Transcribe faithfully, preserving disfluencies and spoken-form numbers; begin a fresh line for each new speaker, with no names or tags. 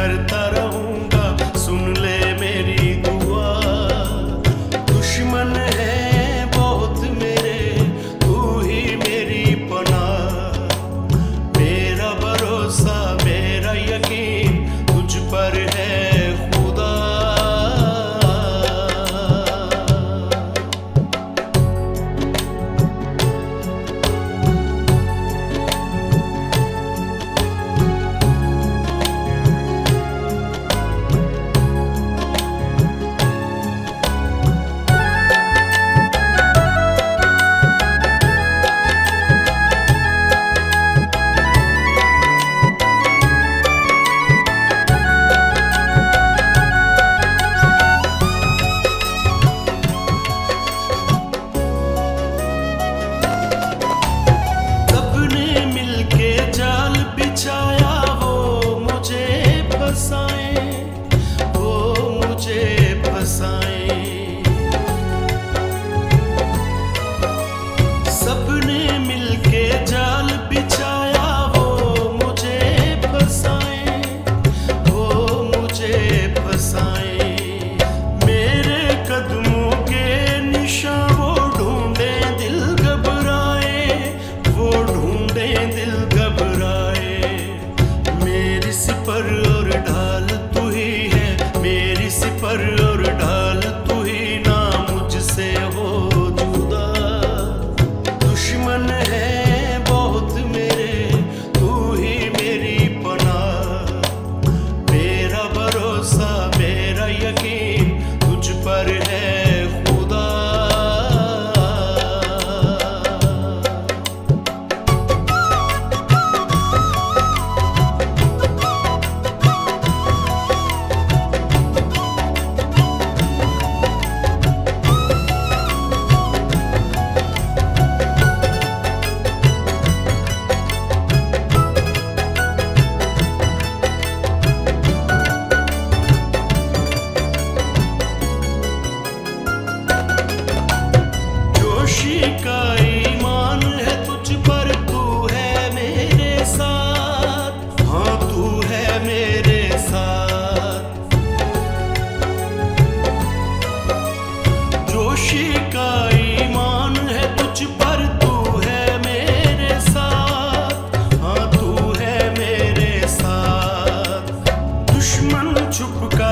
करता रहूंगा, सुन ले मेरी दुआ। दुश्मन है बहुत मेरे, तू ही मेरी पनाह। मेरा भरोसा मेरा यकीन तुझ पर है खुदा। सबने मिलके जाल बिछाया, वो मुझे फंसाए, वो मुझे फंसाए। मेरे कदमों के निशान वो ढूंढे दिल घबराए, वो ढूंढे दिल घबराए। मेरी सिपर और ढाल तू ही है, मेरी सिपर और ढाल तू ही, ना मुझसे हो जुदा। दुश्मन है बहुत मेरे, तू ही मेरी पनाह। मेरा भरोसा मेरा यकीन तुझ पर है खुदा। जोशी का ईमान है तुझ पर, तू है मेरे साथ, हाँ तू है मेरे साथ। जोशी का ईमान है तुझ पर, तू है मेरे साथ, हाँ तू है मेरे साथ। दुश्मन छुप कर